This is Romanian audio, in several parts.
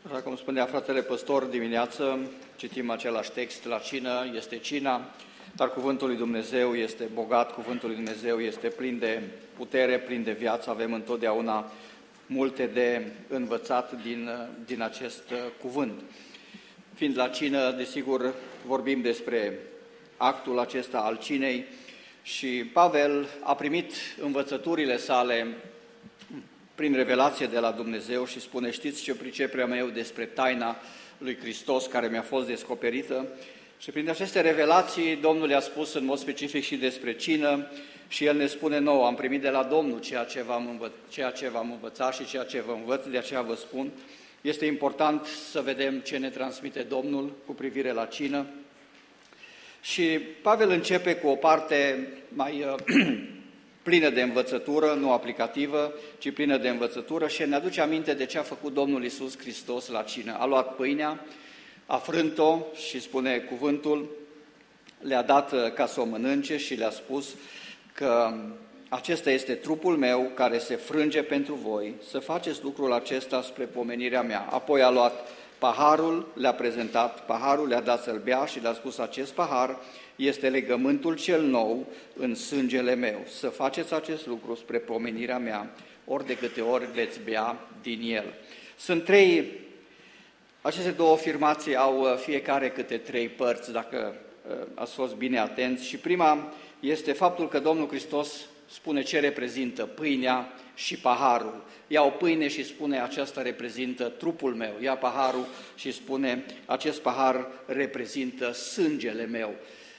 Așa cum spunea fratele păstor dimineață, citim același text, la cină este cina, dar cuvântul lui Dumnezeu este bogat, cuvântul lui Dumnezeu este plin de putere, plin de viață, avem întotdeauna multe de învățat din acest cuvânt. Fiind la cină, desigur, vorbim despre actul acesta al cinei și Pavel a primit învățăturile sale prin revelație de la Dumnezeu și spune: știți ce priceperea mea eu despre taina lui Hristos care mi-a fost descoperită? Și prin aceste revelații Domnul i-a spus în mod specific și despre cină și El ne spune nouă: am primit de la Domnul ceea ce v-am învățat și ceea ce vă învăț, de aceea vă spun. Este important să vedem ce ne transmite Domnul cu privire la cină. Și Pavel începe cu o parte mai plină de învățătură, nu aplicativă, ci plină de învățătură și ne aduce aminte de ce a făcut Domnul Iisus Hristos la cină. A luat pâinea, a frânt-o și spune cuvântul, le-a dat ca să o mănânce și le-a spus că acesta este trupul meu care se frânge pentru voi, să faceți lucrul acesta spre pomenirea mea. Apoi a luat paharul, le-a prezentat paharul, le-a dat să-l bea și le-a spus: acest pahar este legământul cel nou în sângele meu. Să faceți acest lucru spre pomenirea mea, ori de câte ori veți bea din el. Aceste două afirmații au fiecare câte trei părți, dacă ați fost bine atenți. Și prima este faptul că Domnul Hristos spune ce reprezintă pâinea și paharul. Ia o pâine și spune: aceasta reprezintă trupul meu. Ia paharul și spune: acest pahar reprezintă sângele meu.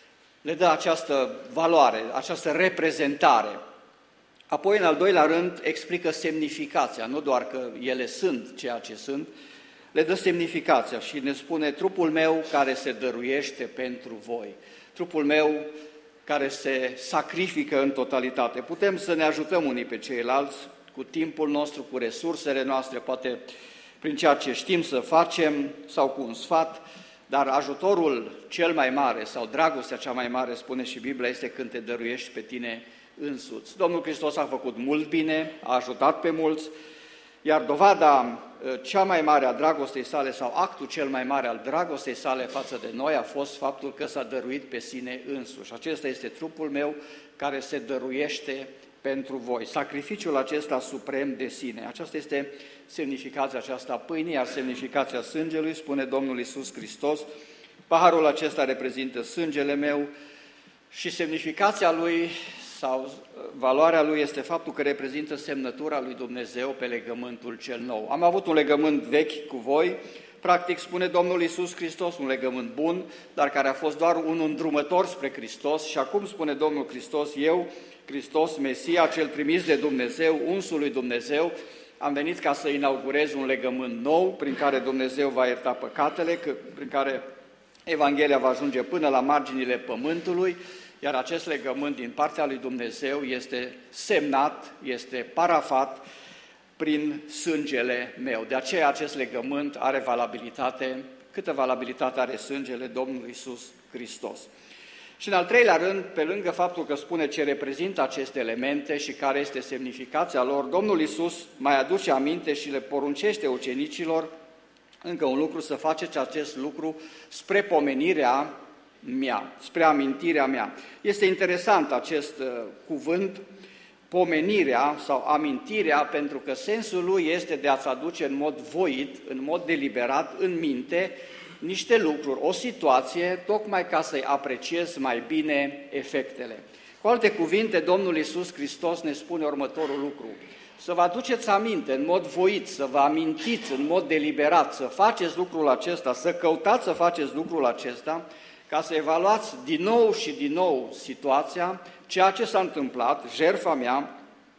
Le dă această valoare, această reprezentare. Apoi, în al doilea rând, explică semnificația, nu doar că ele sunt ceea ce sunt, le dă semnificația și ne spune: trupul meu care se dăruiește pentru voi, trupul meu care se sacrifică în totalitate. Putem să ne ajutăm unii pe ceilalți cu timpul nostru, cu resursele noastre, poate prin ceea ce știm să facem sau cu un sfat, dar ajutorul cel mai mare sau dragostea cea mai mare, spune și Biblia, este când te dăruiești pe tine însuți. Domnul Hristos a făcut mult bine, a ajutat pe mulți, iar dovada cea mai mare a dragostei sale sau actul cel mai mare al dragostei sale față de noi a fost faptul că s-a dăruit pe sine însuși. Acesta este trupul meu care se dăruiește pentru voi. Sacrificiul acesta suprem de sine. Aceasta este semnificația aceasta a pâinii, iar semnificația sângelui, spune Domnul Iisus Hristos: paharul acesta reprezintă sângele meu și semnificația lui sau valoarea lui este faptul că reprezintă semnătura lui Dumnezeu pe legământul cel nou. Am avut un legământ vechi cu voi, practic spune Domnul Iisus Hristos, un legământ bun, dar care a fost doar un îndrumător spre Hristos și acum spune Domnul Hristos: eu, Hristos, Mesia, cel trimis de Dumnezeu, unsul lui Dumnezeu, am venit ca să inaugurez un legământ nou prin care Dumnezeu va ierta păcatele, prin care Evanghelia va ajunge până la marginile pământului, iar acest legământ din partea lui Dumnezeu este semnat, este parafat prin sângele meu. De aceea acest legământ are valabilitate, câtă valabilitate are sângele Domnului Iisus Hristos. Și în al treilea rând, pe lângă faptul că spune ce reprezintă aceste elemente și care este semnificația lor, Domnul Iisus mai aduce aminte și le poruncește ucenicilor încă un lucru: să faceți acest lucru spre pomenirea mea, spre amintirea mea. Este interesant acest cuvânt, pomenirea sau amintirea, pentru că sensul lui este de a-ți aduce în mod voit, în mod deliberat, în minte, niște lucruri, o situație, tocmai ca să-i apreciezi mai bine efectele. Cu alte cuvinte, Domnul Iisus Hristos ne spune următorul lucru: să vă aduceți aminte în mod voit, să vă amintiți în mod deliberat, să faceți lucrul acesta, să căutați să faceți lucrul acesta, ca să evaluați din nou și din nou situația, ceea ce s-a întâmplat, jertfa mea,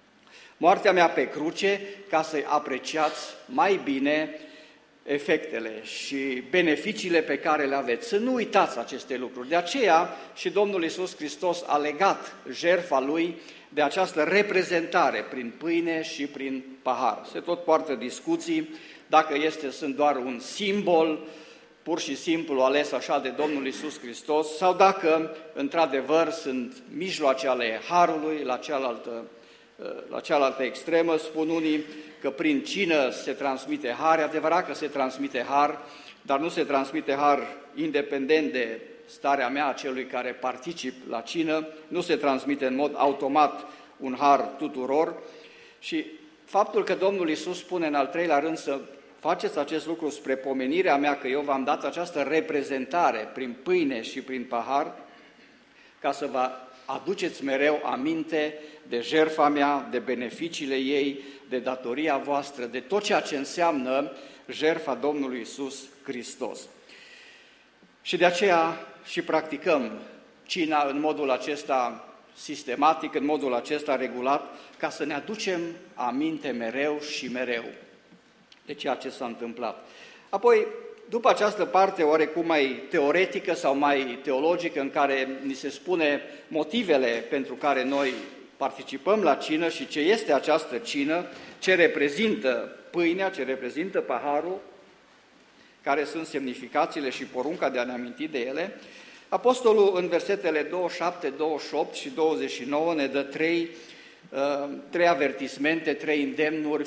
moartea mea pe cruce, ca să-i apreciați mai bine efectele și beneficiile pe care le aveți. Să nu uitați aceste lucruri. De aceea și Domnul Iisus Hristos a legat jertfa Lui de această reprezentare prin pâine și prin pahar. Se tot poartă discuții dacă sunt doar un simbol pur și simplu ales așa de Domnul Iisus Hristos sau dacă într-adevăr sunt mijloace ale harului la cealaltă extremă. Spun unii că prin cină se transmite har. E adevărat că se transmite har, dar nu se transmite har independent de starea mea, a celui care particip la cină, nu se transmite în mod automat un har tuturor. Și faptul că Domnul Iisus spune în al treilea rând să faceți acest lucru spre pomenirea mea, că eu v-am dat această reprezentare prin pâine și prin pahar, ca să vă aduceți mereu aminte de jertfa mea, de beneficiile ei, de datoria voastră, de tot ceea ce înseamnă jertfa Domnului Iisus Hristos. Și de aceea și practicăm cina în modul acesta sistematic, în modul acesta regulat, ca să ne aducem aminte mereu și mereu de ceea ce s-a întâmplat. Apoi, după această parte oarecum mai teoretică sau mai teologică, în care ni se spune motivele pentru care noi participăm la cină și ce este această cină, ce reprezintă pâinea, ce reprezintă paharul, care sunt semnificațiile și porunca de a ne aminti de ele, Apostolul în versetele 27, 28 și 29 ne dă trei avertismente, trei îndemnuri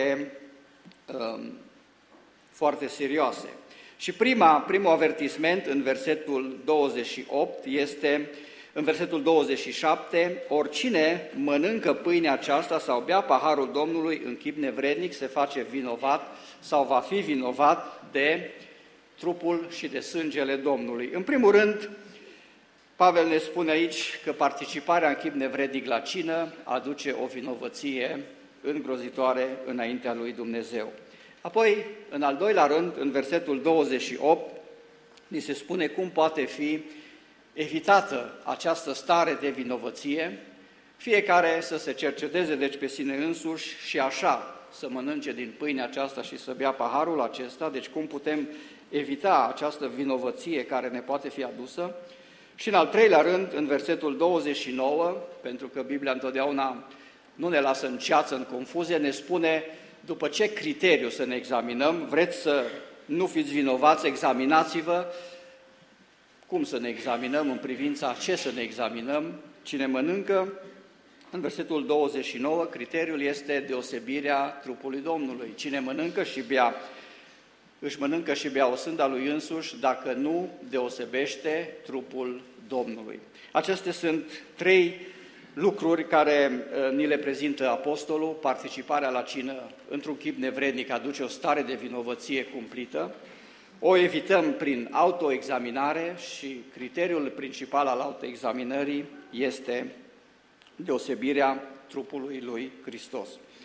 foarte serioase. Și primul avertisment în versetul 28 este, în versetul 27, oricine mănâncă pâinea aceasta sau bea paharul Domnului în chip nevrednic se face vinovat sau va fi vinovat de trupul și de sângele Domnului. În primul rând, Pavel ne spune aici că participarea în chip nevrednic la cină aduce o vinovăție îngrozitoare înaintea lui Dumnezeu. Apoi, în al doilea rând, în versetul 28, ni se spune cum poate fi evitată această stare de vinovăție, fiecare să se cerceteze deci pe sine însuși și așa să mănânce din pâinea aceasta și să bea paharul acesta, deci cum putem evita această vinovăție care ne poate fi adusă. Și în al treilea rând, în versetul 29, pentru că Biblia întotdeauna nu ne lasă în ceață, în confuzie, ne spune după ce criteriu să ne examinăm, vreți să nu fiți vinovați, examinați-vă. Cum să ne examinăm, în privința ce să ne examinăm? Cine mănâncă, în versetul 29, criteriul este deosebirea trupului Domnului. Cine mănâncă și bea, își mănâncă și bea o sânda lui însuși, dacă nu deosebește trupul Domnului. Acestea sunt trei lucruri care ni le prezintă apostolul. Participarea la cină într-un chip nevrednic aduce o stare de vinovăție cumplită. O evităm prin autoexaminare și criteriul principal al autoexaminării este deosebirea trupului lui Hristos.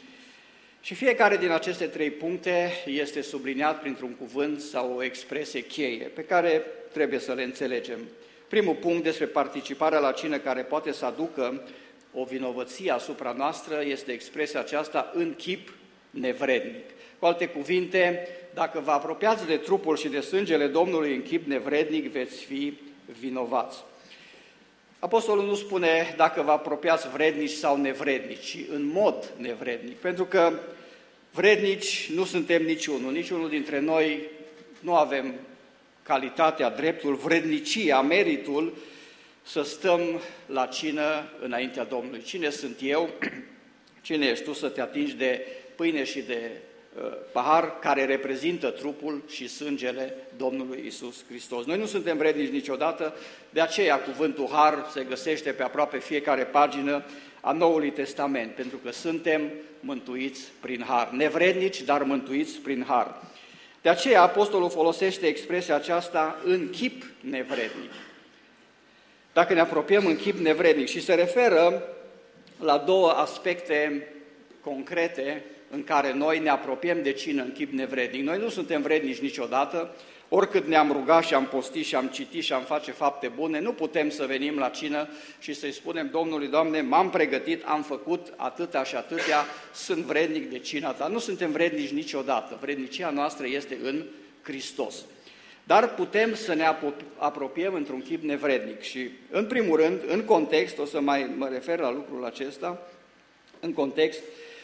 Și fiecare din aceste trei puncte este subliniat printr-un cuvânt sau o expresie cheie pe care trebuie să le înțelegem. Primul punct despre participarea la cină care poate să aducă o vinovăție asupra noastră este expresia aceasta în chip nevrednic. Cu alte cuvinte, dacă vă apropiați de trupul și de sângele Domnului în chip nevrednic, veți fi vinovați. Apostolul nu spune dacă vă apropiați vrednici sau nevrednici, ci în mod nevrednic, pentru că vrednici nu suntem niciunul dintre noi nu avem calitatea, dreptul, vrednicia, meritul să stăm la cină înaintea Domnului. Cine sunt eu? Cine ești tu să te atingi de pâine și de pahar care reprezintă trupul și sângele Domnului Iisus Hristos? Noi nu suntem vrednici niciodată, de aceea cuvântul har se găsește pe aproape fiecare pagină a Noului Testament, pentru că suntem mântuiți prin har. Nevrednici, dar mântuiți prin har. De aceea apostolul folosește expresia aceasta în chip nevrednic. Dacă ne apropiem în chip nevrednic, și se referă la două aspecte concrete în care noi ne apropiem de cină în chip nevrednic. Noi nu suntem vrednici niciodată, oricât ne-am rugat și am postit și am citit și am face fapte bune, nu putem să venim la cină și să-i spunem Domnului, Doamne, m-am pregătit, am făcut atâtea și atâtea, sunt vrednic de cina Ta. Nu suntem vrednici niciodată, vrednicia noastră este în Hristos. Dar putem să ne apropiem într-un chip nevrednic și, în primul rând, în context, o să mai mă refer la lucrul acesta, în context,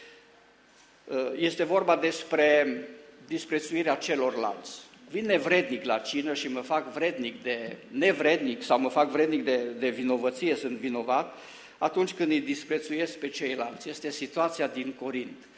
este vorba despre disprețuirea celorlalți. Vin nevrednic la cină și mă fac vrednic de nevrednic sau mă fac vrednic de vinovăție, sunt vinovat, atunci când îi disprețuiesc pe ceilalți. Este situația din Corint.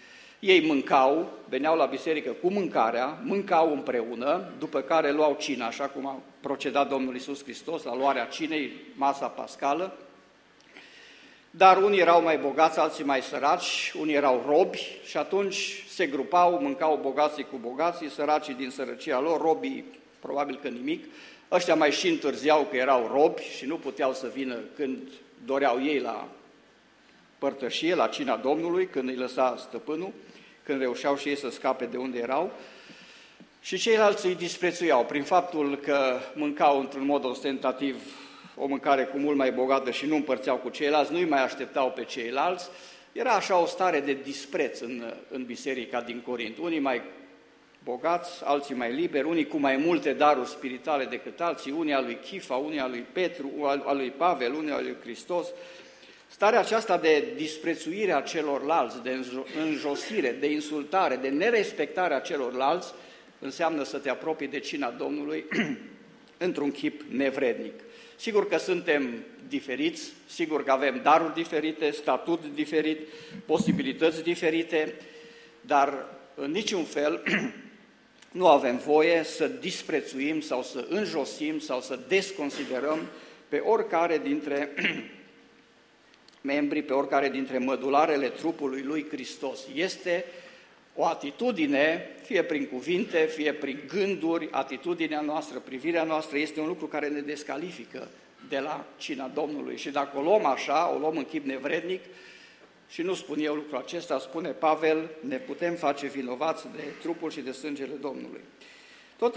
Ei mâncau, veneau la biserică cu mâncarea, mâncau împreună, după care luau cina, așa cum a procedat Domnul Iisus Hristos la luarea cinei, masa pascală. Dar unii erau mai bogați, alții mai săraci, unii erau robi și atunci se grupau, mâncau bogații cu bogații, săracii din sărăcia lor, robii probabil că nimic. Ăștia mai și întârziau că erau robi și nu puteau să vină când doreau ei la părtășie, la cina Domnului, când îi lăsa stăpânul, când reușeau și ei să scape de unde erau. Și ceilalți îi disprețuiau prin faptul că mâncau într-un mod ostentativ o mâncare cu mult mai bogată și nu împărțeau cu ceilalți, nu-i mai așteptau pe ceilalți. Era așa o stare de dispreț în biserica din Corint. Unii mai bogați, alții mai liberi, unii cu mai multe daruri spirituale decât alții, unii al lui Chifa, unii al lui Petru, al lui Pavel, unii al lui Hristos. Starea aceasta de disprețuire a celorlalți, de înjosire, de insultare, de nerespectare a celorlalți, înseamnă să te apropii de cina Domnului într-un chip nevrednic. Sigur că suntem diferiți, sigur că avem daruri diferite, statut diferit, posibilități diferite, dar în niciun fel nu avem voie să disprețuim sau să înjosim sau să desconsiderăm pe oricare dintre membrii, pe oricare dintre mădularele trupului lui Hristos. Este o atitudine, fie prin cuvinte, fie prin gânduri, atitudinea noastră, privirea noastră, este un lucru care ne descalifică de la cina Domnului. Și dacă o luăm așa, o luăm în chip nevrednic, și nu spun eu lucrul acesta, spune Pavel, ne putem face vinovați de trupul și de sângele Domnului. Tot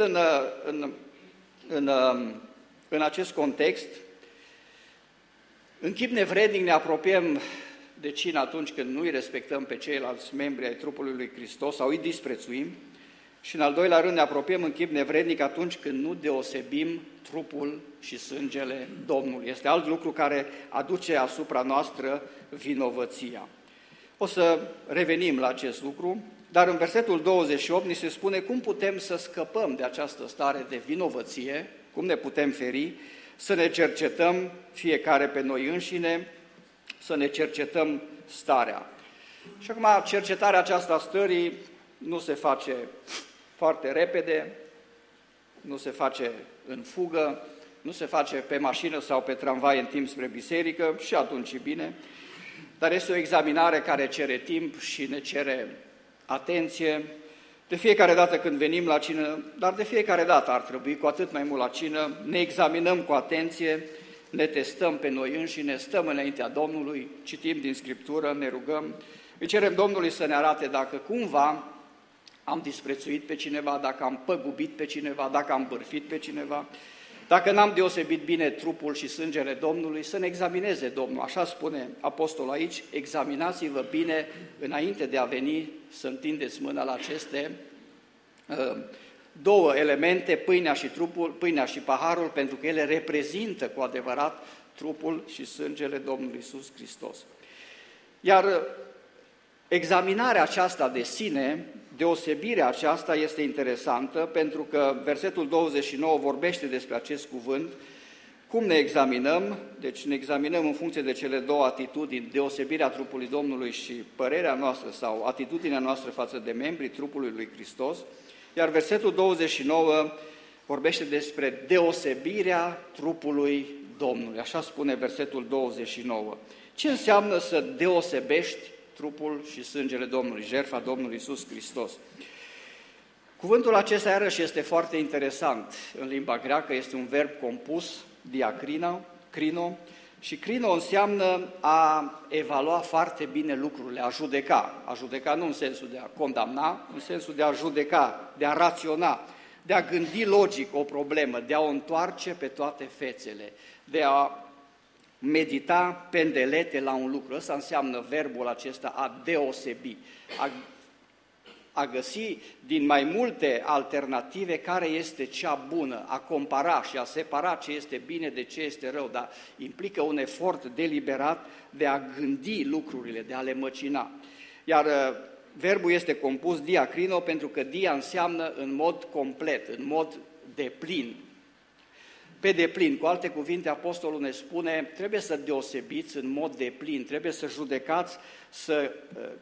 în acest context, în chip nevrednic ne apropiem de cină atunci când nu îi respectăm pe ceilalți membri ai trupului lui Hristos sau îi disprețuim, și în al doilea rând ne apropiem în chip nevrednic atunci când nu deosebim trupul și sângele Domnului. Este alt lucru care aduce asupra noastră vinovăția. O să revenim la acest lucru, dar în versetul 28 ni se spune cum putem să scăpăm de această stare de vinovăție, cum ne putem feri, să ne cercetăm fiecare pe noi înșine, să ne cercetăm starea. Și acum cercetarea aceasta a stării nu se face foarte repede, nu se face în fugă, nu se face pe mașină sau pe tramvai în timp spre biserică, și atunci e bine, dar este o examinare care cere timp și ne cere atenție. De fiecare dată când venim la cină, dar de fiecare dată ar trebui, cu atât mai mult la cină, ne examinăm cu atenție, ne testăm pe noi înșine, stăm înaintea Domnului, citim din Scriptură, ne rugăm, îi cerem Domnului să ne arate dacă cumva am disprețuit pe cineva, dacă am păgubit pe cineva, dacă am bârfit pe cineva, dacă n-am deosebit bine trupul și sângele Domnului, să ne examineze Domnul. Așa spune apostolul aici, examinați-vă bine înainte de a veni să întindeți mâna la aceste două elemente, pâinea și paharul, pentru că ele reprezintă cu adevărat trupul și sângele Domnului Iisus Hristos. Iar examinarea aceasta de sine, deosebirea aceasta este interesantă, pentru că versetul 29 vorbește despre acest cuvânt. Cum ne examinăm? Deci ne examinăm în funcție de cele două atitudini, deosebirea trupului Domnului și părerea noastră sau atitudinea noastră față de membrii trupului lui Hristos. Iar versetul 29 vorbește despre deosebirea trupului Domnului. Așa spune versetul 29. Ce înseamnă să deosebești trupul și sângele Domnului, jertfa Domnului Iisus Hristos? Cuvântul acesta iarăși este foarte interesant. În limba greacă este un verb compus, crino, și crino înseamnă a evalua foarte bine lucrurile, a judeca. A judeca nu în sensul de a condamna, în sensul de a judeca, de a raționa, de a gândi logic o problemă, de a o întoarce pe toate fețele, de a medita pendelete la un lucru. Ăsta înseamnă verbul acesta, a deosebi, a găsi din mai multe alternative care este cea bună, a compara și a separa ce este bine de ce este rău, dar implică un efort deliberat de a gândi lucrurile, de a le măcina. Iar verbul este compus diacrino pentru că dia înseamnă în mod complet, în mod deplin, pe deplin. Cu alte cuvinte, apostolul ne spune, trebuie să deosebiți în mod deplin, trebuie să judecați, să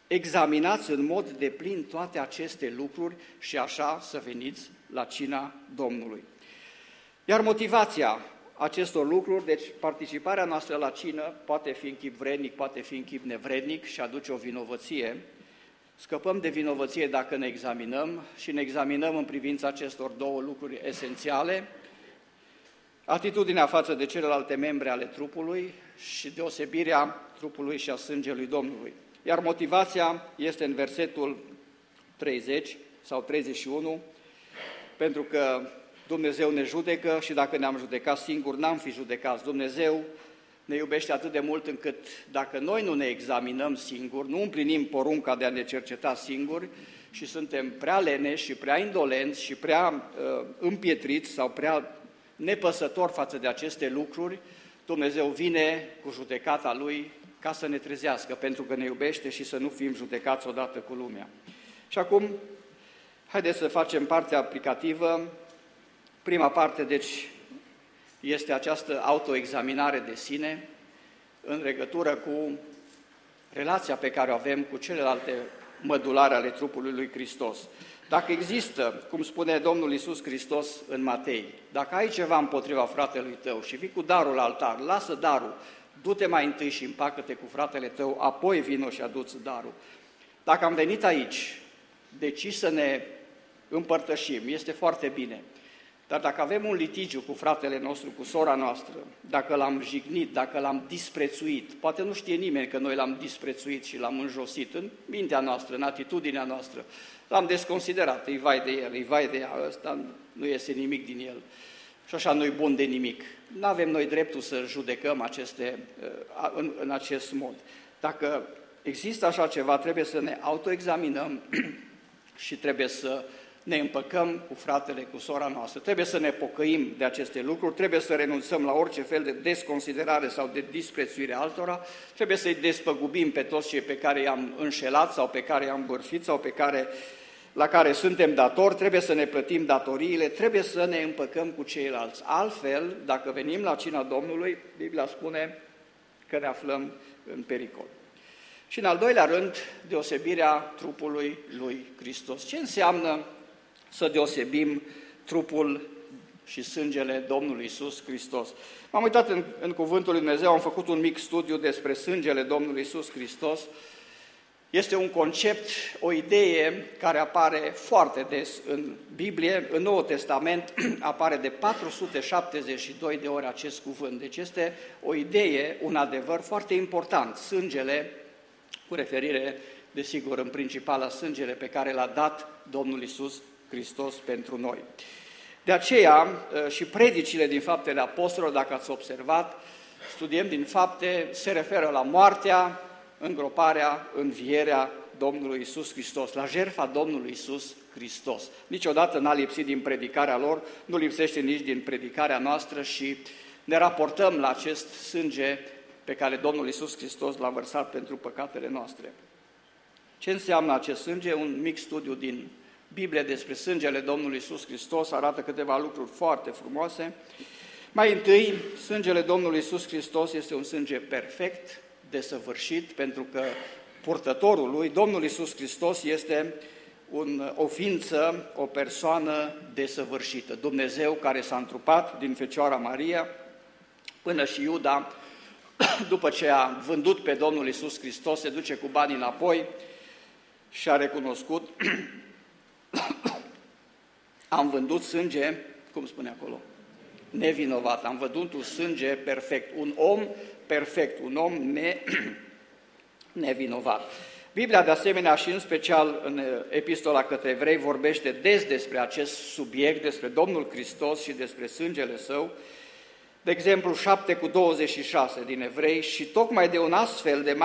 examinați în mod deplin toate aceste lucruri și așa să veniți la cina Domnului. Iar motivația acestor lucruri, deci participarea noastră la cină poate fi în chip vrednic, poate fi în chip nevrednic și aduce o vinovăție. Scăpăm de vinovăție dacă ne examinăm și ne examinăm în privința acestor două lucruri esențiale, atitudinea față de celelalte membre ale trupului și deosebirea trupului și a sângelui Domnului. Iar motivația este în versetul 30 sau 31, pentru că Dumnezeu ne judecă și dacă ne-am judecat singuri, n-am fi judecați. Dumnezeu ne iubește atât de mult încât dacă noi nu ne examinăm singuri, nu împlinim porunca de a ne cerceta singuri și suntem prea leneși și prea indolenți și prea împietriți sau prea nepăsători față de aceste lucruri, Dumnezeu vine cu judecata Lui ca să ne trezească, pentru că ne iubește și să nu fim judecați odată cu lumea. Și acum, haideți să facem partea aplicativă. Prima parte, deci, este această autoexaminare de sine în legătură cu relația pe care o avem cu celelalte mădulare ale trupului lui Hristos. Dacă există, cum spune Domnul Iisus Hristos în Matei, dacă ai ceva împotriva fratelui tău și vii cu darul la altar, lasă darul, du-te mai întâi și împacă-te cu fratele tău, apoi vino și adu-ți darul. Dacă am venit aici, deci să ne împărtășim, este foarte bine. Dar dacă avem un litigiu cu fratele nostru, cu sora noastră, dacă l-am jignit, dacă l-am disprețuit, poate nu știe nimeni că noi l-am disprețuit și l-am înjosit în mintea noastră, în atitudinea noastră, l-am desconsiderat, îi vai de el, îi vai de ea, ăsta nu iese nimic din el și așa nu-i bun de nimic. Nu avem noi dreptul să judecăm în acest mod. Dacă există așa ceva, trebuie să ne autoexaminăm și trebuie să ne împăcăm cu fratele, cu sora noastră. Trebuie să ne pocăim de aceste lucruri, trebuie să renunțăm la orice fel de desconsiderare sau de disprețuire altora, trebuie să-i despăgubim pe toți cei pe care i-am înșelat sau pe care i-am bârfit sau la care suntem datori, trebuie să ne plătim datoriile, trebuie să ne împăcăm cu ceilalți. Altfel, dacă venim la cina Domnului, Biblia spune că ne aflăm în pericol. Și în al doilea rând, deosebirea trupului lui Hristos. Ce înseamnă să deosebim trupul și sângele Domnului Iisus Hristos? M-am uitat în Cuvântul lui Dumnezeu, am făcut un mic studiu despre sângele Domnului Iisus Hristos. Este un concept, o idee care apare foarte des în Biblie, în Noul Testament apare de 472 de ori acest cuvânt. Deci este o idee, un adevăr foarte important, sângele, cu referire, desigur, în principal la sângele pe care l-a dat Domnul Iisus Hristos pentru noi. De aceea și predicile din Faptele Apostolilor, dacă ați observat, studiem din Fapte, se referă la moartea, îngroparea, învierea Domnului Iisus Hristos, la jertfa Domnului Iisus Hristos. Niciodată n-a lipsit din predicarea lor, nu lipsește nici din predicarea noastră și ne raportăm la acest sânge pe care Domnul Iisus Hristos l-a vărsat pentru păcatele noastre. Ce înseamnă acest sânge? Un mic studiu din Biblie despre sângele Domnului Iisus Hristos arată câteva lucruri foarte frumoase. Mai întâi, sângele Domnului Iisus Hristos este un sânge perfect, desăvârșit, pentru că purtătorul lui, Domnul Iisus Hristos, este o ființă, o persoană desăvârșită. Dumnezeu care s-a întrupat din Fecioara Maria, până și Iuda, după ce a vândut pe Domnul Iisus Hristos, se duce cu banii înapoi și a recunoscut: am vândut sânge, cum spune acolo, nevinovat, am vândut un sânge perfect, un om perfect, un om nevinovat. Biblia, de asemenea, și în special în Epistola către Evrei, vorbește des despre acest subiect, despre Domnul Hristos și despre sângele Său. De exemplu, 7:26 din Evrei: și tocmai de un astfel de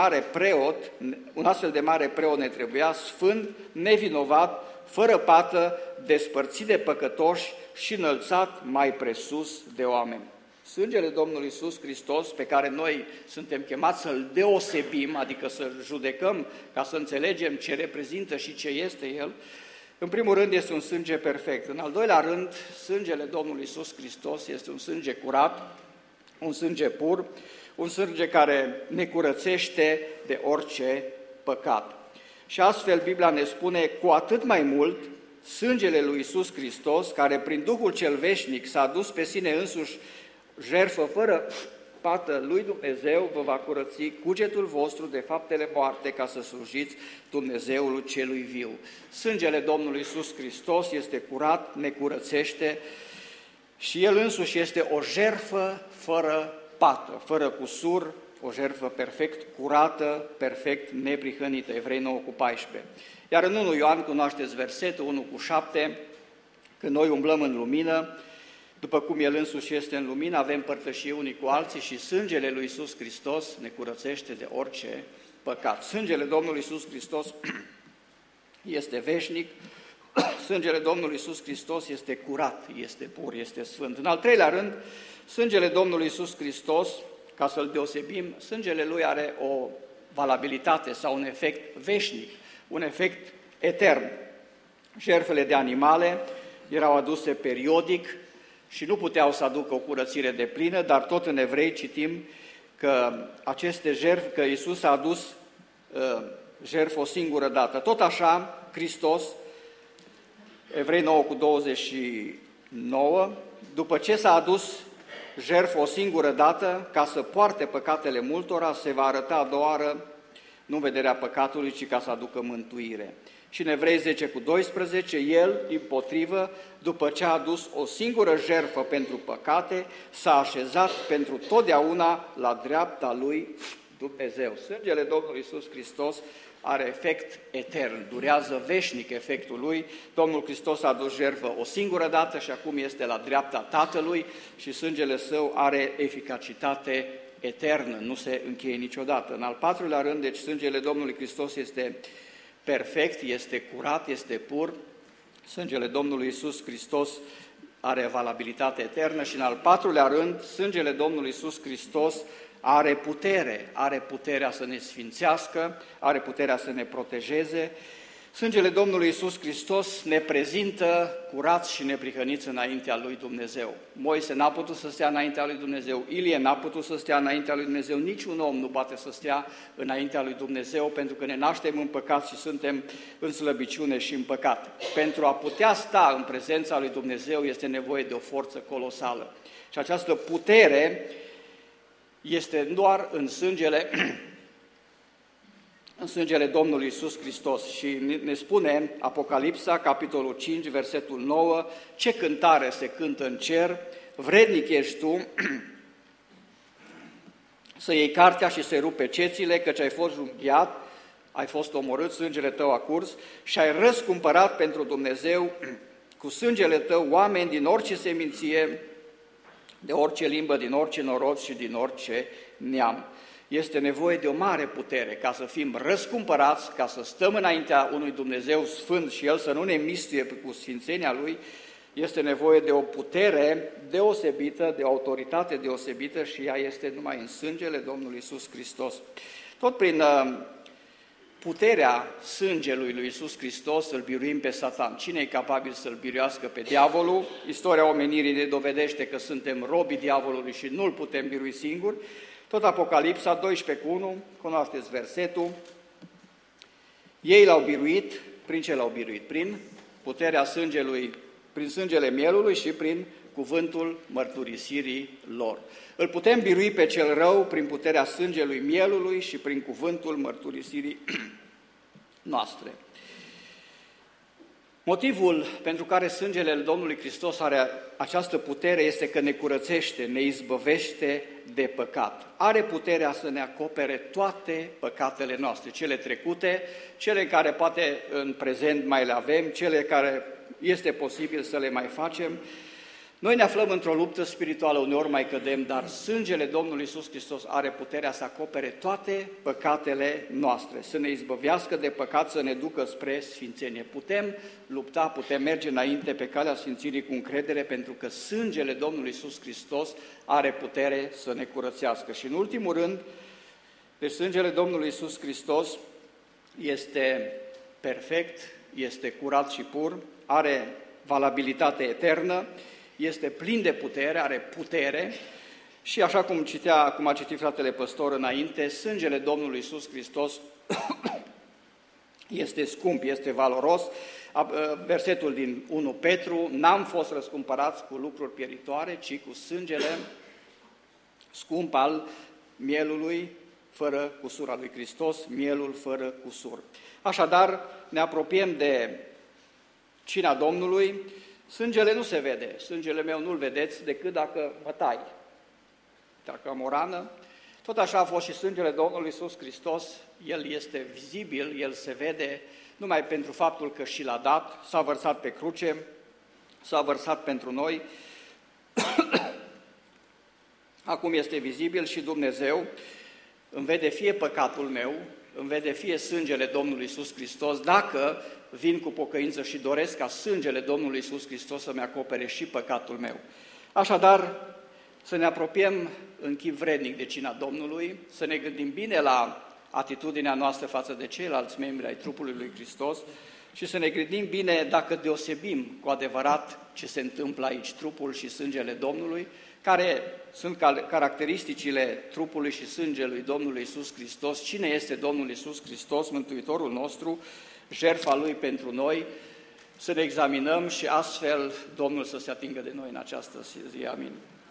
mare preot ne trebuia, sfânt, nevinovat, fără pată, despărțit de păcătoși și înălțat mai presus de oameni. Sângele Domnului Iisus Hristos, pe care noi suntem chemați să-L deosebim, adică să-L judecăm ca să înțelegem ce reprezintă și ce este El, în primul rând este un sânge perfect. În al doilea rând, sângele Domnului Iisus Hristos este un sânge curat, un sânge pur, un sânge care ne curățește de orice păcat. Și astfel Biblia ne spune, cu atât mai mult, sângele lui Iisus Hristos, care prin Duhul cel veșnic s-a dus pe sine însuși jertfă fără pată lui Dumnezeu, vă va curăți cugetul vostru de faptele moarte ca să slujiți Dumnezeului celui viu. Sângele Domnului Iisus Hristos este curat, ne curățește și El însuși este o jertfă fără pată, fără cusur, o jertfă perfect curată, perfect neprihănită, Evrei 9:14. Iar în 1 Ioan cunoașteți versetul 1:7, că noi umblăm în lumină, după cum El însuși este în lumină, avem părtășie unii cu alții și sângele lui Iisus Hristos ne curățește de orice păcat. Sângele Domnului Iisus Hristos este veșnic, sângele Domnului Iisus Hristos este curat, este pur, este sfânt. În al treilea rând, sângele Domnului Iisus Hristos, ca să-L deosebim, sângele Lui are o valabilitate sau un efect veșnic, un efect etern. Jertfele de animale erau aduse periodic și nu puteau să aducă o curățire deplină, dar tot în Evrei citim că aceste jertfe, că Iisus a adus jertfă o singură dată. Tot așa, Hristos, Evrei 9:29, după ce s-a adus jertfă o singură dată, ca să poarte păcatele multora, se va arăta a doua oară, nu vederea păcatului, ci ca să aducă mântuire. Și în Evrei 10:12, El, dimpotrivă, după ce a adus o singură jertfă pentru păcate, s-a așezat pentru totdeauna la dreapta lui Dumnezeu. Sângele Domnului Iisus Hristos are efect etern, durează veșnic efectul lui. Domnul Hristos a adus jertfă o singură dată și acum este la dreapta Tatălui și sângele Său are eficacitate eternă, nu se încheie niciodată. În al patrulea rând, deci sângele Domnului Hristos este perfect, este curat, este pur. Sângele Domnului Iisus Hristos are valabilitate eternă și în al patrulea rând, sângele Domnului Iisus Hristos are puterea să ne sfințească, are puterea să ne protejeze. Sângele Domnului Iisus Hristos ne prezintă curați și neprihăniți înaintea lui Dumnezeu. Moise n-a putut să stea înaintea lui Dumnezeu, Ilie n-a putut să stea înaintea lui Dumnezeu, niciun om nu poate să stea înaintea lui Dumnezeu, pentru că ne naștem în păcat și suntem în slăbiciune și în păcat. Pentru a putea sta în prezența lui Dumnezeu este nevoie de o forță colosală. Și această putere este doar în sângele Domnului Iisus Hristos. Și ne spune Apocalipsa, capitolul 5, versetul 9, ce cântare se cântă în cer, vrednic ești tu să iei cartea și să-i rupe cețile, căci ai fost junghiat, ai fost omorât, sângele tău a curs și ai răscumpărat pentru Dumnezeu cu sângele tău oameni din orice seminție, de orice limbă, din orice norod și din orice neam. Este nevoie de o mare putere ca să fim răscumpărați, ca să stăm înaintea unui Dumnezeu sfânt și El să nu ne mistuie cu sfințenia Lui. Este nevoie de o putere deosebită, de o autoritate deosebită și ea este numai în sângele Domnului Iisus Hristos. Tot prin puterea sângelui lui Iisus Hristos îl biruim pe Satan. Cine e capabil să-l biruiască pe diavolul? Istoria omenirii ne dovedește că suntem robii diavolului și nu-l putem birui singuri. Tot Apocalipsa 12:1, cunoașteți versetul, ei l-au biruit, prin ce l-au biruit? Prin puterea sângelui, prin sângele mielului și prin cuvântul mărturisirii lor. Îl putem birui pe cel rău prin puterea sângelui mielului și prin cuvântul mărturisirii noastre. Motivul pentru care sângele Domnului Hristos are această putere este că ne curățește, ne izbăvește de păcat. Are puterea să ne acopere toate păcatele noastre, cele trecute, cele care poate în prezent mai le avem, cele care este posibil să le mai facem. Noi ne aflăm într-o luptă spirituală, uneori mai cădem, dar sângele Domnului Iisus Hristos are puterea să acopere toate păcatele noastre, să ne izbăvească de păcat, să ne ducă spre sfințenie. Putem lupta, putem merge înainte pe calea sfințirii cu încredere, pentru că sângele Domnului Iisus Hristos are putere să ne curățească. Și în ultimul rând, deci sângele Domnului Iisus Hristos este perfect, este curat și pur, are valabilitate eternă, este plin de putere, are putere și așa cum a citit fratele păstor înainte, sângele Domnului Iisus Hristos este scump, este valoros. Versetul din 1 Petru, n-am fost răscumpărați cu lucruri pieritoare, ci cu sângele scump al mielului fără cusur al lui Hristos, mielul fără cusur. Așadar, ne apropiem de cina Domnului, sângele nu se vede, sângele meu nu-l vedeți decât dacă mă tai. Dacă am o rană, tot așa a fost și sângele Domnului Iisus Hristos, El este vizibil, El se vede, numai pentru faptul că și l-a dat, s-a vărsat pe cruce, s-a vărsat pentru noi. Acum este vizibil și Dumnezeu îmi vede fie păcatul meu, îmi vede fie sângele Domnului Iisus Hristos, dacă vin cu pocăință și doresc ca sângele Domnului Iisus Hristos să-mi acopere și păcatul meu. Așadar, să ne apropiem în chip vrednic de cina Domnului, să ne gândim bine la atitudinea noastră față de ceilalți membri ai trupului lui Hristos și să ne gândim bine dacă deosebim cu adevărat ce se întâmplă aici, trupul și sângele Domnului, care sunt caracteristicile trupului și sângelui Domnului Iisus Hristos, cine este Domnul Iisus Hristos, Mântuitorul nostru, jertfa Lui pentru noi, să ne examinăm și astfel Domnul să se atingă de noi în această zi. Amin.